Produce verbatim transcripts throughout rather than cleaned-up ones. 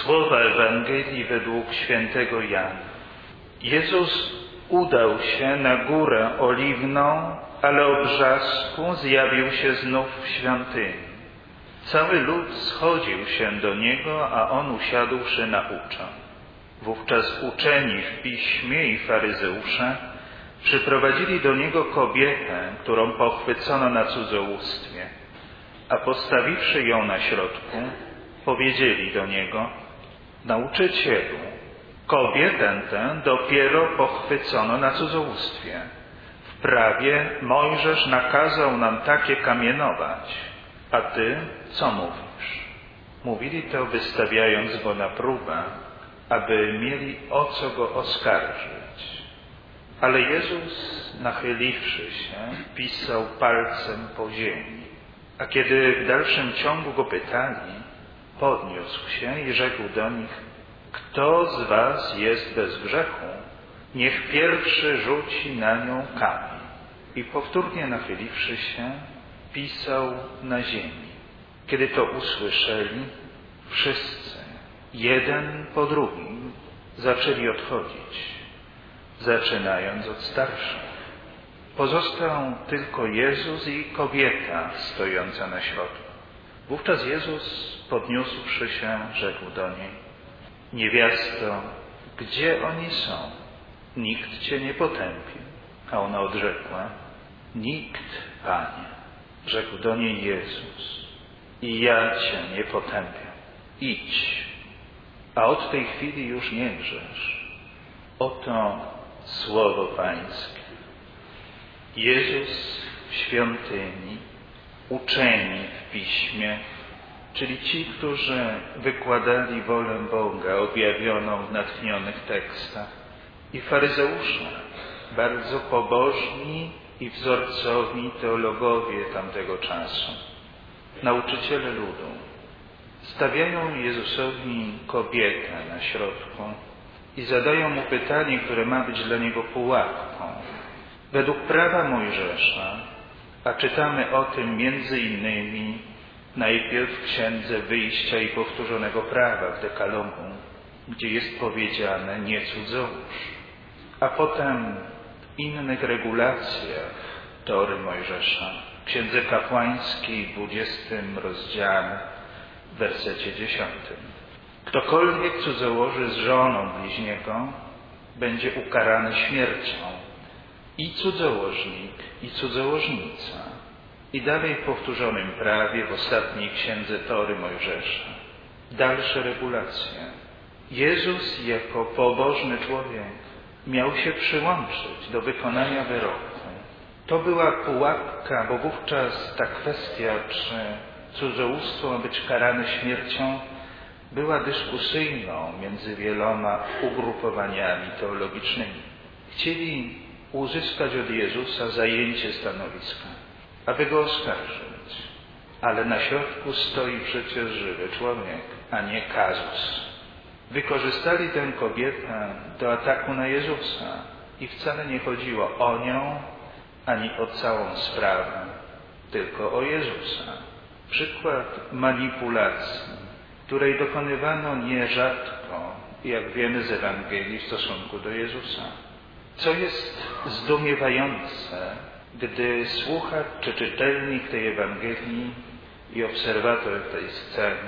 Słowa Ewangelii według świętego Jana. Jezus udał się na górę Oliwną, ale o brzasku zjawił się znów w świątyni. Cały lud schodził się do Niego, a On usiadłszy nauczał. Wówczas uczeni w piśmie i faryzeusze przyprowadzili do Niego kobietę, którą pochwycono na cudzołóstwie, a postawiwszy ją na środku, powiedzieli do Niego: Nauczycielu, kobietę tę dopiero pochwycono na cudzołóstwie. W prawie Mojżesz nakazał nam takie kamienować, a Ty co mówisz? Mówili to, wystawiając Go na próbę, aby mieli o co Go oskarżyć. Ale Jezus, nachyliwszy się, pisał palcem po ziemi. A kiedy w dalszym ciągu Go pytali, podniósł się i rzekł do nich: Kto z was jest bez grzechu, niech pierwszy rzuci na nią kamień. I powtórnie nachyliwszy się, pisał na ziemi. Kiedy to usłyszeli, wszyscy, jeden po drugim, zaczęli odchodzić, zaczynając od starszych. Pozostał tylko Jezus i kobieta stojąca na środku. Wówczas Jezus, podniósłszy się, rzekł do niej: Niewiasto, gdzie oni są? Nikt Cię nie potępił. A ona odrzekła: Nikt, Panie. Rzekł do niej Jezus: I ja Cię nie potępiam. Idź, a od tej chwili już nie grzesz. Oto słowo Pańskie. Jezus w świątyni, uczeni w piśmie, czyli ci, którzy wykładali wolę Boga objawioną w natchnionych tekstach, i faryzeusze, bardzo pobożni i wzorcowi teologowie tamtego czasu, nauczyciele ludu, stawiają Jezusowi kobietę na środku i zadają Mu pytanie, które ma być dla Niego pułapką. Według prawa Mojżesza, a czytamy o tym między innymi najpierw w Księdze Wyjścia i Powtórzonego Prawa w Dekalogu, gdzie jest powiedziane: nie cudzołóż, a potem w innych regulacjach Tory Mojżesza, w Księdze Kapłańskiej w dwudziestym rozdziale, w wersecie dziesiątym. Ktokolwiek cudzołoży z żoną bliźniego, będzie ukarany śmiercią. I cudzołożnik, i cudzołożnica. I dalej w Powtórzonym Prawie, w ostatniej Księdze Tory Mojżesza, dalsze regulacje. Jezus jako pobożny człowiek miał się przyłączyć do wykonania wyroku. To była pułapka, bo wówczas ta kwestia, czy cudzołóstwo ma być karane śmiercią, była dyskusyjną między wieloma ugrupowaniami teologicznymi. Chcieli uzyskać od Jezusa zajęcie stanowiska, aby Go oskarżyć. Ale na środku stoi przecież żywy człowiek, a nie kazus. Wykorzystali tę kobietę do ataku na Jezusa i wcale nie chodziło o nią, ani o całą sprawę, tylko o Jezusa. Przykład manipulacji, której dokonywano nierzadko, jak wiemy z Ewangelii, w stosunku do Jezusa. Co jest zdumiewające, gdy słuchacz czy czytelnik tej Ewangelii i obserwator tej sceny,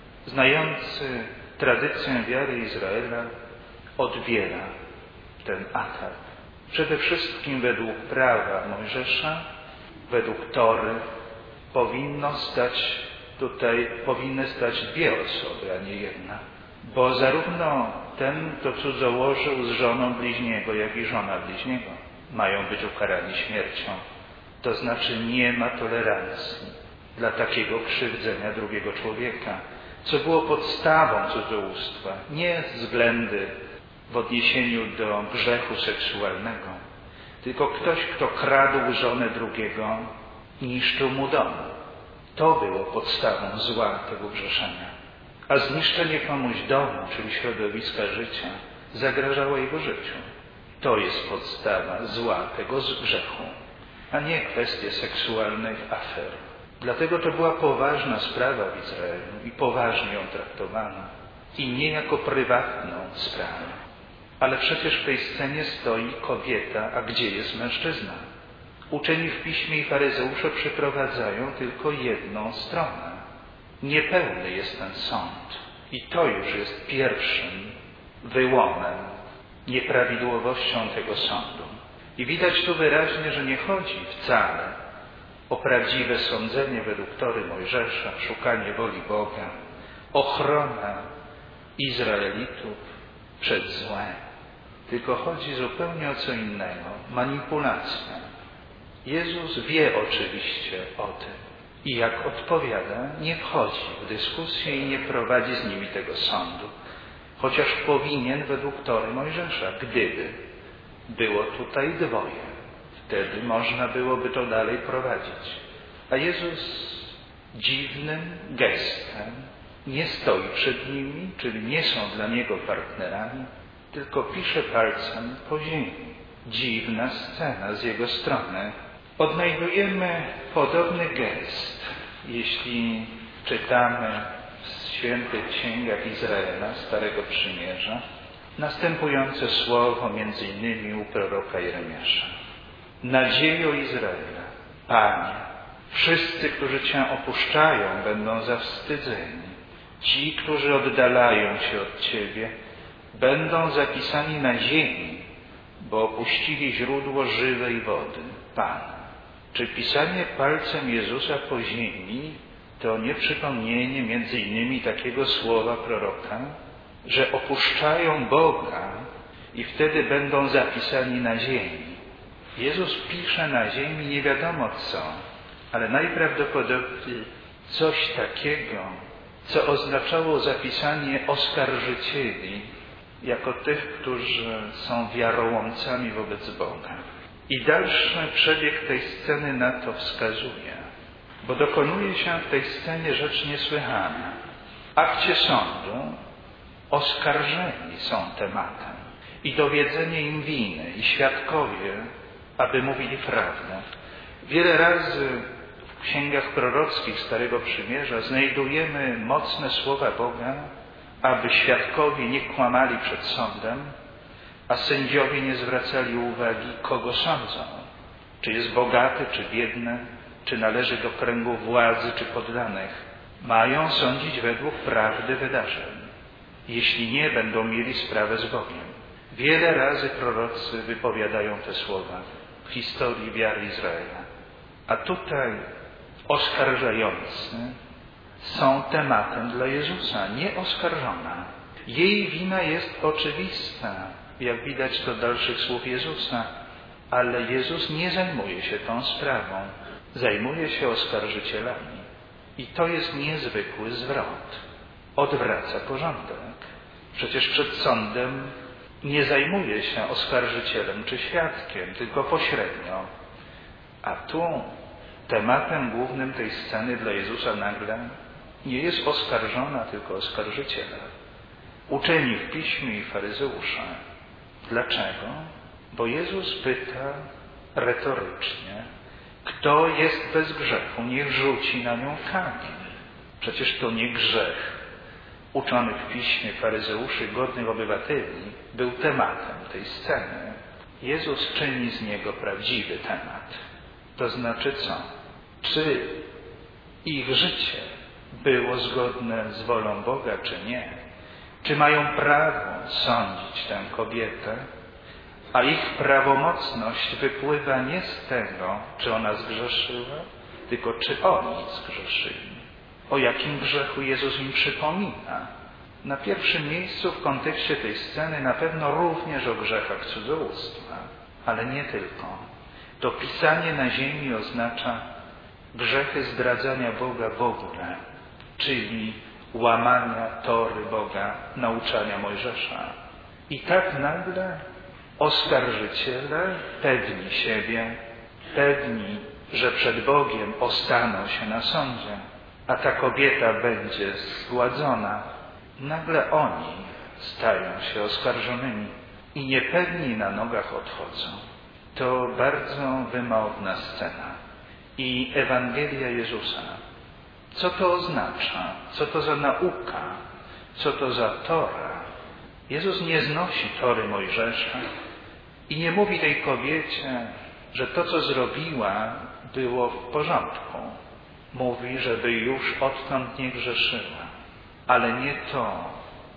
znający tradycję wiary Izraela, odbiera ten atak. Przede wszystkim według prawa Mojżesza, według Tory, powinno stać tutaj, powinny stać dwie osoby, a nie jedna. Bo zarówno ten, kto cudzołożył z żoną bliźniego, jak i żona bliźniego, mają być ukarani śmiercią. To znaczy nie ma tolerancji dla takiego krzywdzenia drugiego człowieka, co było podstawą cudzołóstwa. Nie względy w odniesieniu do grzechu seksualnego, tylko ktoś, kto kradł żonę drugiego, niszczył mu dom. To było podstawą zła tego grzeszenia. A zniszczenie komuś domu, czyli środowiska życia, zagrażało jego życiu. To jest podstawa zła tego grzechu, a nie kwestie seksualnych afer. Dlatego to była poważna sprawa w Izraelu i poważnie ją traktowano. i nie jako prywatną sprawę. Ale przecież w tej scenie stoi kobieta, a gdzie jest mężczyzna? Uczeni w Piśmie i faryzeusze przyprowadzają tylko jedną stronę. Niepełny jest ten sąd. I to już jest pierwszym wyłomem, nieprawidłowością tego sądu. I widać tu wyraźnie, że nie chodzi wcale o prawdziwe sądzenie według tory Mojżesza, szukanie woli Boga, ochrona Izraelitów przed złem. Tylko chodzi zupełnie o co innego. Manipulacja. Jezus wie oczywiście o tym i jak odpowiada, nie wchodzi w dyskusję i nie prowadzi z nimi tego sądu. Chociaż powinien według tory Mojżesza, gdyby było tutaj dwoje. Wtedy można byłoby to dalej prowadzić. A Jezus dziwnym gestem nie stoi przed nimi, czyli nie są dla Niego partnerami, tylko pisze palcem po ziemi. Dziwna scena z Jego strony. Odnajdujemy podobny gest, jeśli czytamy w świętych księgach Izraela, Starego Przymierza, następujące słowo między innymi u proroka Jeremiasza. Nadziejo Izraela, Panie, wszyscy, którzy Cię opuszczają, będą zawstydzeni. Ci, którzy oddalają się od Ciebie, będą zapisani na ziemi, bo opuścili źródło żywej wody, Pan. Czy pisanie palcem Jezusa po ziemi to nie przypomnienie między innymi takiego słowa proroka, że opuszczają Boga i wtedy będą zapisani na ziemi. Jezus pisze na ziemi nie wiadomo co, ale najprawdopodobniej coś takiego, co oznaczało zapisanie oskarżycieli jako tych, którzy są wiarołomcami wobec Boga. I dalszy przebieg tej sceny na to wskazuje, bo dokonuje się w tej scenie rzecz niesłychana. W akcie sądu oskarżeni są tematem i dowiedzenie im winy i świadkowie, aby mówili prawdę. Wiele razy w księgach prorockich Starego Przymierza znajdujemy mocne słowa Boga, aby świadkowie nie kłamali przed sądem, a sędziowie nie zwracali uwagi, kogo sądzą. Czy jest bogaty, czy biedny, czy należy do kręgu władzy, czy poddanych. Mają sądzić według prawdy wydarzeń. Jeśli nie, będą mieli sprawę z Bogiem. Wiele razy prorocy wypowiadają te słowa w historii wiary Izraela. A tutaj oskarżający są tematem dla Jezusa, nie oskarżona. Jej wina jest oczywista, jak widać do dalszych słów Jezusa, ale Jezus nie zajmuje się tą sprawą, zajmuje się oskarżycielami. I to jest niezwykły zwrot. Odwraca porządek. Przecież przed sądem nie zajmuje się oskarżycielem czy świadkiem, tylko pośrednio. A tu tematem głównym tej sceny dla Jezusa nagle nie jest oskarżona, tylko oskarżyciela. Uczeni w Piśmie i faryzeusze. Dlaczego? Bo Jezus pyta retorycznie, kto jest bez grzechu, niech rzuci na nią kamień. Przecież to nie grzech uczonych w Piśmie faryzeuszy, godnych obywateli, był tematem tej sceny. Jezus czyni z niego prawdziwy temat. To znaczy co? Czy ich życie było zgodne z wolą Boga, czy nie? Czy mają prawo sądzić tę kobietę, a ich prawomocność wypływa nie z tego, czy ona zgrzeszyła, tylko czy oni zgrzeszyli. O jakim grzechu Jezus im przypomina? Na pierwszym miejscu w kontekście tej sceny na pewno również o grzechach cudzołóstwa, ale nie tylko. To pisanie na ziemi oznacza grzechy zdradzania Boga w ogóle, czyli łamania tory Boga, nauczania Mojżesza. I tak nagle oskarżyciele pewni siebie, pewni, że przed Bogiem ostaną się na sądzie, a ta kobieta będzie zgładzona. Nagle oni stają się oskarżonymi i niepewni na nogach odchodzą. To bardzo wymowna scena. I Ewangelia Jezusa. Co to oznacza? Co to za nauka co to za Tora. Jezus nie znosi Tory Mojżesza i nie mówi tej kobiecie, że to, co zrobiła, było w porządku. Mówi, żeby już odtąd nie grzeszyła. Ale nie to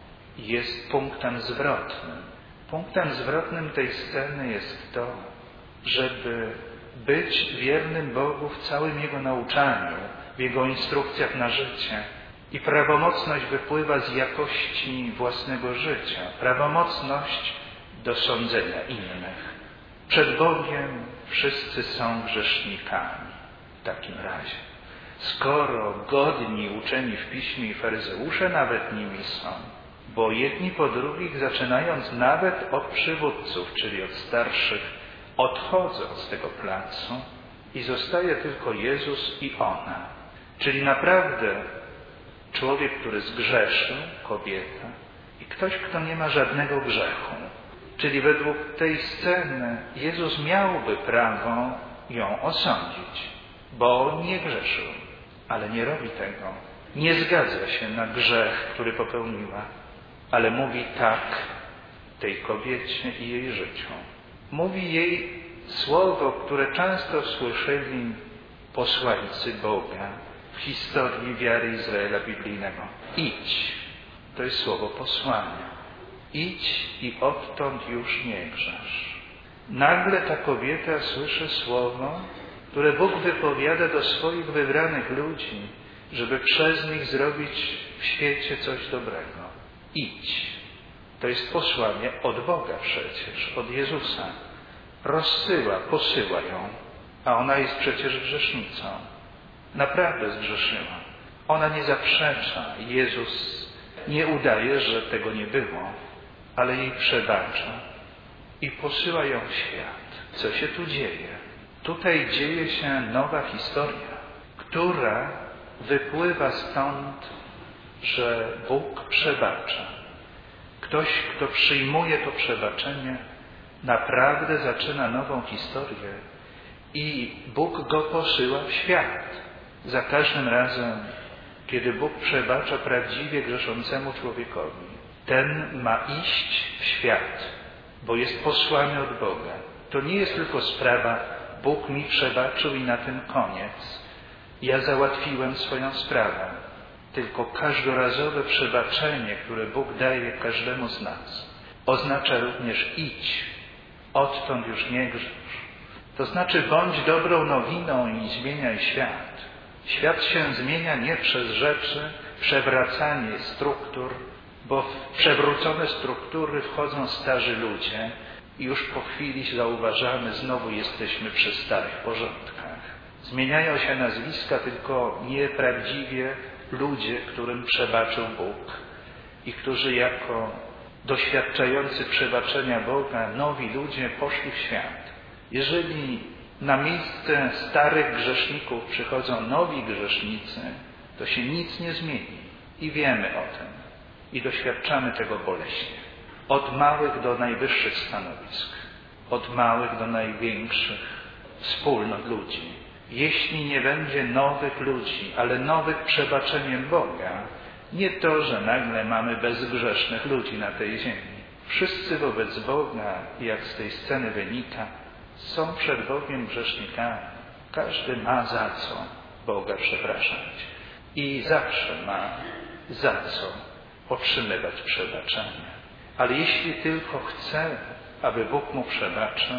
jest punktem zwrotnym. Punktem zwrotnym tej sceny jest to, żeby być wiernym Bogu w całym Jego nauczaniu, w Jego instrukcjach na życie. I prawomocność wypływa z jakości własnego życia. Prawomocność do sądzenia innych. Przed Bogiem wszyscy są grzesznikami w takim razie. Skoro godni uczeni w Piśmie i faryzeusze nawet nimi są, bo jedni po drugich, zaczynając nawet od przywódców, czyli od starszych, odchodzą z tego placu i zostaje tylko Jezus i ona. Czyli naprawdę człowiek, który zgrzeszył, kobieta, i ktoś, kto nie ma żadnego grzechu. Czyli według tej sceny Jezus miałby prawo ją osądzić, bo on nie grzeszył, ale nie robi tego. Nie zgadza się na grzech, który popełniła, ale mówi tak tej kobiecie i jej życiu. Mówi jej słowo, które często słyszeli posłańcy Boga w historii wiary Izraela biblijnego. Idź. To jest słowo posłania. Idź i odtąd już nie grzesz. Nagle ta kobieta słyszy słowo, które Bóg wypowiada do swoich wybranych ludzi, żeby przez nich zrobić w świecie coś dobrego. Idź. To jest posłanie od Boga przecież, od Jezusa. Rozsyła, posyła ją, a ona jest przecież grzesznicą. Naprawdę zgrzeszyła. Ona nie zaprzecza. Jezus nie udaje, że tego nie było, ale jej przebacza i posyła ją w świat. Co się tu dzieje? Tutaj dzieje się nowa historia, która wypływa stąd, że Bóg przebacza. Ktoś, kto przyjmuje to przebaczenie, naprawdę zaczyna nową historię i Bóg go posyła w świat. Za każdym razem, kiedy Bóg przebacza prawdziwie grzeszącemu człowiekowi, ten ma iść w świat, bo jest posłany od Boga. To nie jest tylko sprawa, Bóg mi przebaczył i na tym koniec. Ja załatwiłem swoją sprawę. Tylko każdorazowe przebaczenie, które Bóg daje każdemu z nas, oznacza również idź, odtąd już nie grzesz. To znaczy bądź dobrą nowiną i zmieniaj świat. Świat się zmienia nie przez rzeczy, przewracanie struktur, bo w przewrócone struktury wchodzą starzy ludzie i już po chwili zauważamy, znowu jesteśmy przy starych porządkach. Zmieniają się nazwiska, tylko nieprawdziwie ludzie, którym przebaczył Bóg i którzy jako doświadczający przebaczenia Boga, nowi ludzie poszli w świat. Jeżeli na miejsce starych grzeszników przychodzą nowi grzesznicy, to się nic nie zmieni i wiemy o tym i doświadczamy tego boleśnie. Od małych do najwyższych stanowisk, od małych do największych wspólnot ludzi. Jeśli nie będzie nowych ludzi, ale nowych przebaczeniem Boga, nie to, że nagle mamy bezgrzesznych ludzi na tej ziemi. Wszyscy wobec Boga, jak z tej sceny wynika, są przed Bogiem grzesznikami. Każdy ma za co Boga przepraszać. I zawsze ma za co otrzymywać przebaczenie. Ale jeśli tylko chce, aby Bóg mu przebaczył,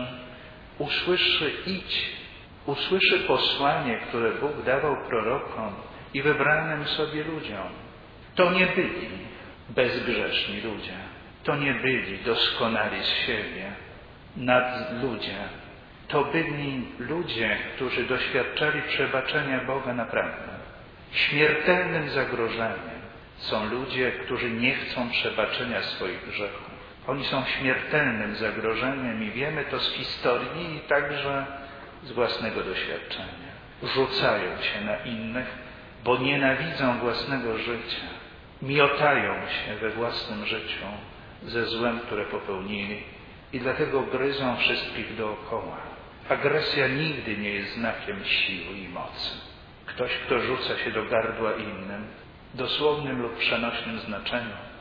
usłyszy idź. Usłyszy posłanie, które Bóg dawał prorokom i wybranym sobie ludziom. To nie byli bezgrzeszni ludzie. To nie byli doskonali z siebie, nadludzie. To byli ludzie, którzy doświadczali przebaczenia Boga naprawdę. Śmiertelnym zagrożeniem są ludzie, którzy nie chcą przebaczenia swoich grzechów. Oni są śmiertelnym zagrożeniem i wiemy to z historii i także z własnego doświadczenia. Rzucają się na innych, bo nienawidzą własnego życia. Miotają się we własnym życiu ze złem, które popełnili i dlatego gryzą wszystkich dookoła. Agresja nigdy nie jest znakiem siły i mocy. Ktoś, kto rzuca się do gardła innym, w dosłownym lub przenośnym znaczeniu,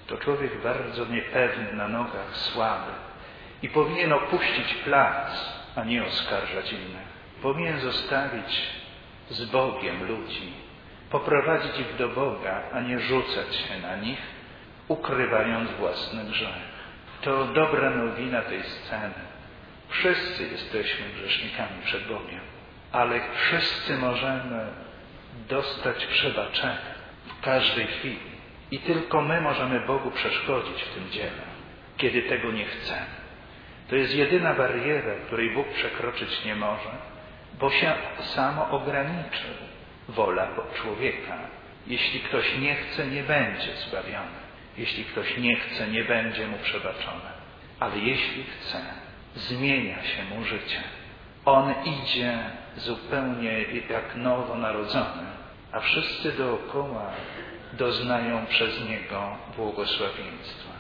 to człowiek bardzo niepewny na nogach, słaby i powinien opuścić plac, a nie oskarżać innych. Powinien zostawić z Bogiem ludzi, poprowadzić ich do Boga, a nie rzucać się na nich, ukrywając własny grzech. To dobra nowina tej sceny. Wszyscy jesteśmy grzesznikami przed Bogiem, ale wszyscy możemy dostać przebaczenie w każdej chwili. I tylko my możemy Bogu przeszkodzić w tym dziele, kiedy tego nie chcemy. To jest jedyna bariera, której Bóg przekroczyć nie może, bo się samo ograniczył. Wola człowieka. Jeśli ktoś nie chce, nie będzie zbawiony. Jeśli ktoś nie chce, nie będzie mu przebaczone. Ale jeśli chce, zmienia się mu życie. On idzie zupełnie jak nowonarodzony, a wszyscy dookoła doznają przez niego błogosławieństwa.